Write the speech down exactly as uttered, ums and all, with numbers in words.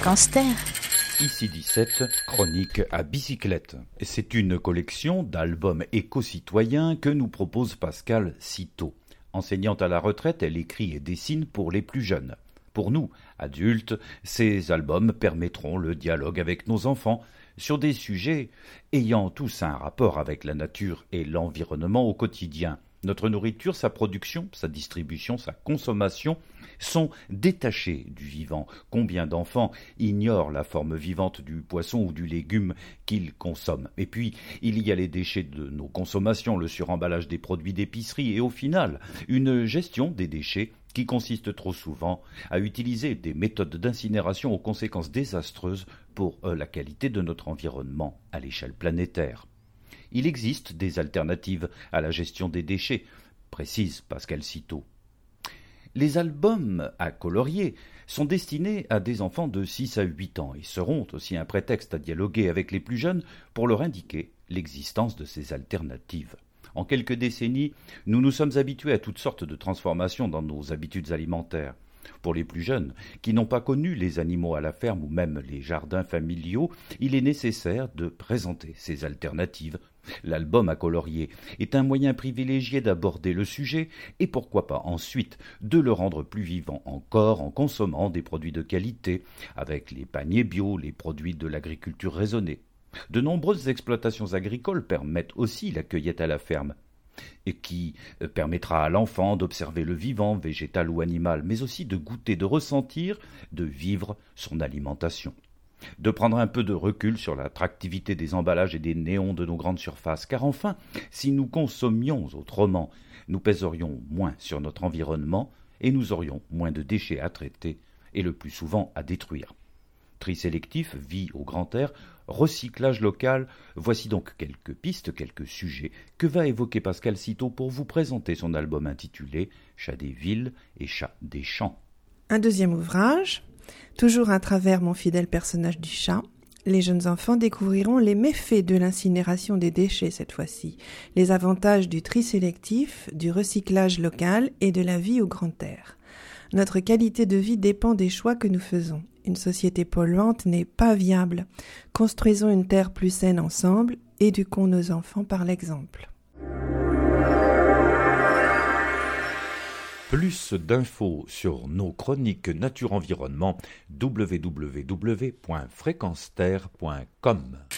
Fréquence Terre. Ici dix-sept, chronique à bicyclette. C'est une collection d'albums éco-citoyens que nous propose Pascale Citeaux. Enseignante à la retraite, elle écrit et dessine pour les plus jeunes. Pour nous, adultes, ces albums permettront le dialogue avec nos enfants sur des sujets ayant tous un rapport avec la nature et l'environnement au quotidien. Notre nourriture, sa production, sa distribution, sa consommation sont détachés du vivant. Combien d'enfants ignorent la forme vivante du poisson ou du légume qu'ils consomment? Et puis, il y a les déchets de nos consommations, le suremballage des produits d'épicerie et au final, une gestion des déchets qui consiste trop souvent à utiliser des méthodes d'incinération aux conséquences désastreuses pour la qualité de notre environnement à l'échelle planétaire. Il existe des alternatives à la gestion des déchets, précise Pascale Citeaux. Les albums à colorier sont destinés à des enfants de six à huit ans et seront aussi un prétexte à dialoguer avec les plus jeunes pour leur indiquer l'existence de ces alternatives. En quelques décennies, nous nous sommes habitués à toutes sortes de transformations dans nos habitudes alimentaires. Pour les plus jeunes, qui n'ont pas connu les animaux à la ferme ou même les jardins familiaux, il est nécessaire de présenter ces alternatives. L'album à colorier est un moyen privilégié d'aborder le sujet et pourquoi pas ensuite de le rendre plus vivant encore en consommant des produits de qualité, avec les paniers bio, les produits de l'agriculture raisonnée. De nombreuses exploitations agricoles permettent aussi la cueillette à la ferme, et qui permettra à l'enfant d'observer le vivant, végétal ou animal, mais aussi de goûter, de ressentir, de vivre son alimentation. De prendre un peu de recul sur l'attractivité des emballages et des néons de nos grandes surfaces, car enfin, si nous consommions autrement, nous pèserions moins sur notre environnement et nous aurions moins de déchets à traiter et le plus souvent à détruire. Tri sélectif, vie au grand air, recyclage local, voici donc quelques pistes, quelques sujets que va évoquer Pascale Citeaux pour vous présenter son album intitulé « Chat des villes et chat des champs ». Un deuxième ouvrage, toujours à travers mon fidèle personnage du chat, les jeunes enfants découvriront les méfaits de l'incinération des déchets cette fois-ci, les avantages du tri sélectif, du recyclage local et de la vie au grand air. Notre qualité de vie dépend des choix que nous faisons. Une société polluante n'est pas viable. Construisons une terre plus saine ensemble, éduquons nos enfants par l'exemple. Plus d'infos sur nos chroniques nature-environnement, w w w point fréquence terre point com.